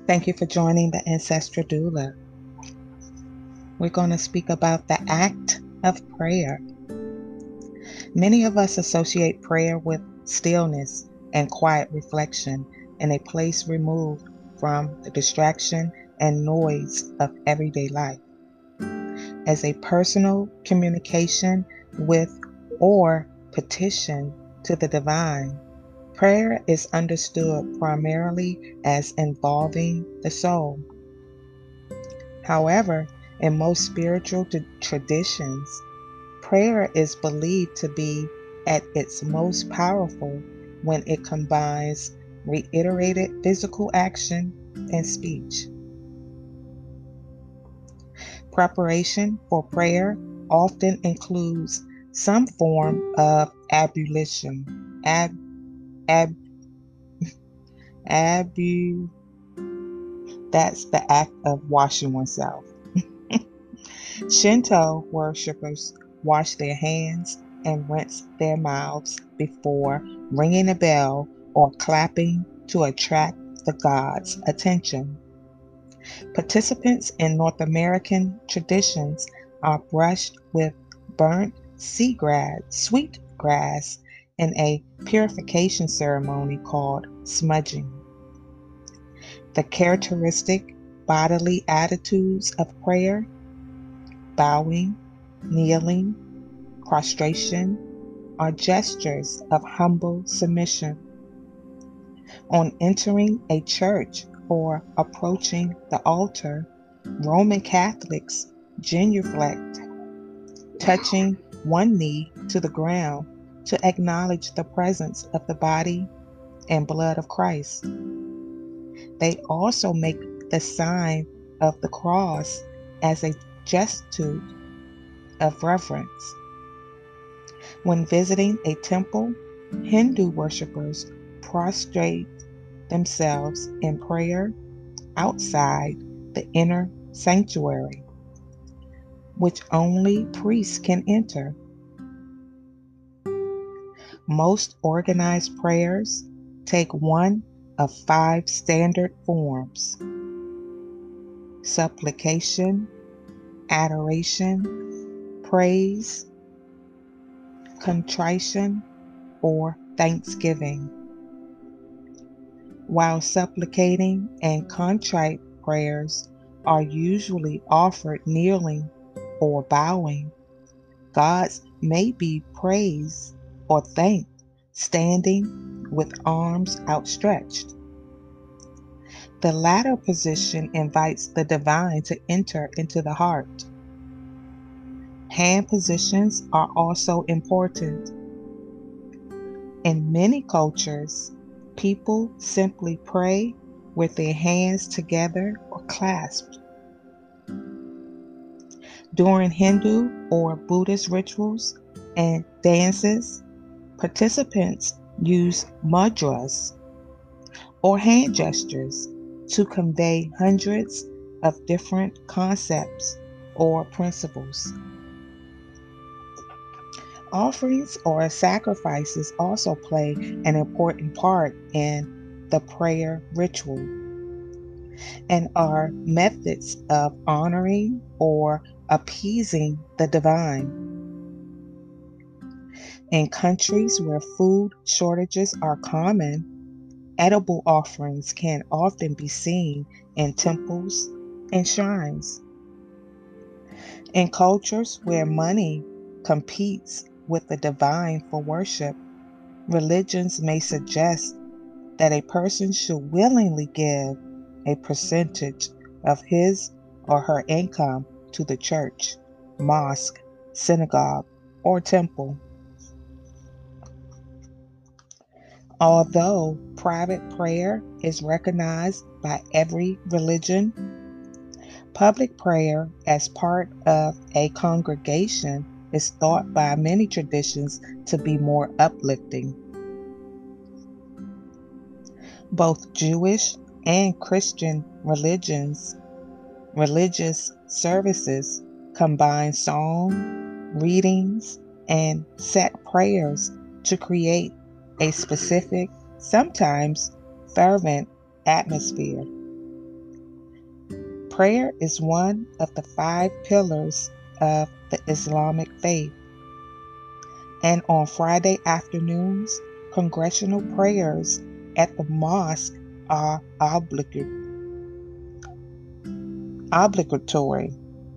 Thank you for joining the Ancestral Doula. We're going to speak about the act of prayer. Many of us associate prayer with stillness and quiet reflection in a place removed from the distraction and noise of everyday life. As a personal communication with or petition to the divine, prayer is understood primarily as involving the soul. However, in most spiritual traditions, prayer is believed to be at its most powerful when it combines reiterated physical action and speech. Preparation for prayer often includes some form of ablution. Ab, ab, abu, that's the act of washing oneself. Shinto worshippers wash their hands and rinse their mouths before ringing a bell or clapping to attract the god's attention. Participants in North American traditions are brushed with burnt sweetgrass in a purification ceremony called smudging. The characteristic bodily attitudes of prayer: bowing, kneeling, prostration, are gestures of humble submission. On entering a church or approaching the altar, Roman Catholics genuflect, touching one knee to the ground to acknowledge the presence of the body and blood of Christ. They also make the sign of the cross as a gesture of reverence. When visiting a temple, Hindu worshippers prostrate themselves in prayer outside the inner sanctuary, which only priests can enter. Most organized prayers take one of five standard forms: supplication, adoration, praise, contrition, or thanksgiving. While supplicating and contrite prayers are usually offered kneeling or bowing, gods may be praised or thanked standing with arms outstretched. The latter position invites the divine to enter into the heart. Hand positions are also important. In many cultures, people simply pray with their hands together or clasped. During Hindu or Buddhist rituals and dances, participants use mudras or hand gestures to convey hundreds of different concepts or principles. Offerings or sacrifices also play an important part in the prayer ritual and are methods of honoring or appeasing the divine. In countries where food shortages are common, edible offerings can often be seen in temples and shrines. In cultures where money competes with the divine for worship, religions may suggest that a person should willingly give a percentage of his or her income to the church, mosque, synagogue, or temple. Although private prayer is recognized by every religion, public prayer as part of a congregation is thought by many traditions to be more uplifting. Both Jewish and Christian religious services combine song, readings, and set prayers to create a specific, sometimes fervent atmosphere. Prayer is one of the 5 pillars of the Islamic faith, and on Friday afternoons, congregational prayers at the mosque are obligatory.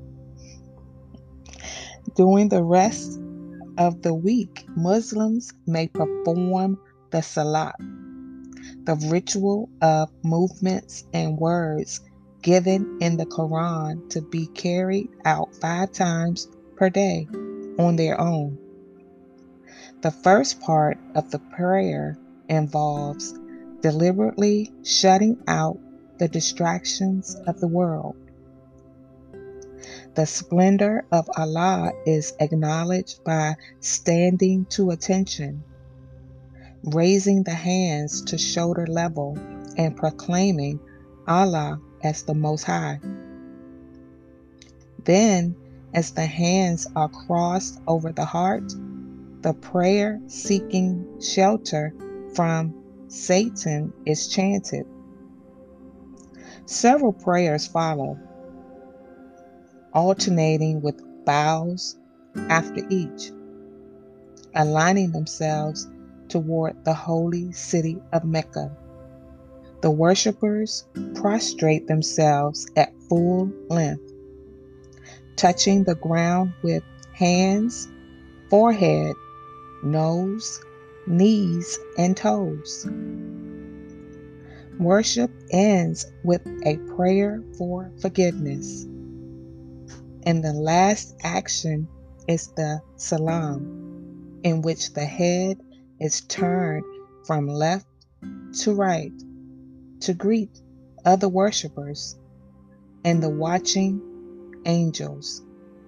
During the rest of the week, Muslims may perform the Salat, the ritual of movements and words given in the Quran to be carried out 5 times per day on their own. The first part of the prayer involves deliberately shutting out the distractions of the world. The splendor of Allah is acknowledged by standing to attention, raising the hands to shoulder level, and proclaiming Allah as the Most High. Then, as the hands are crossed over the heart, the prayer seeking shelter from Satan is chanted. Several prayers follow, alternating with bows after each, aligning themselves toward the holy city of Mecca. The worshippers prostrate themselves at full length, touching the ground with hands, forehead, nose, knees, and toes. Worship ends with a prayer for forgiveness, and the last action is the salam, in which the head is turned from left to right to greet other worshippers and the watching angels.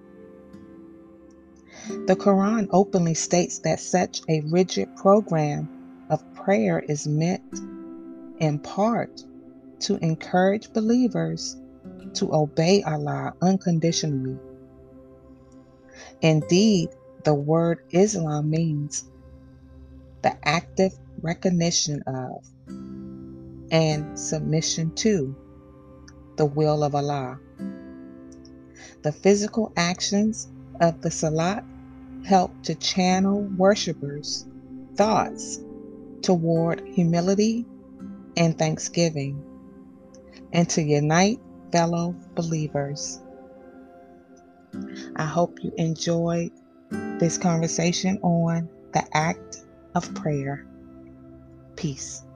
The Quran openly states that such a rigid program of prayer is meant, in part, to encourage believers to obey Allah unconditionally. Indeed, the word Islam means the active recognition of and submission to the will of Allah. The physical actions of the Salat help to channel worshippers' thoughts toward humility and thanksgiving, and to unite fellow believers. I hope you enjoyed this conversation on the act of prayer. Peace.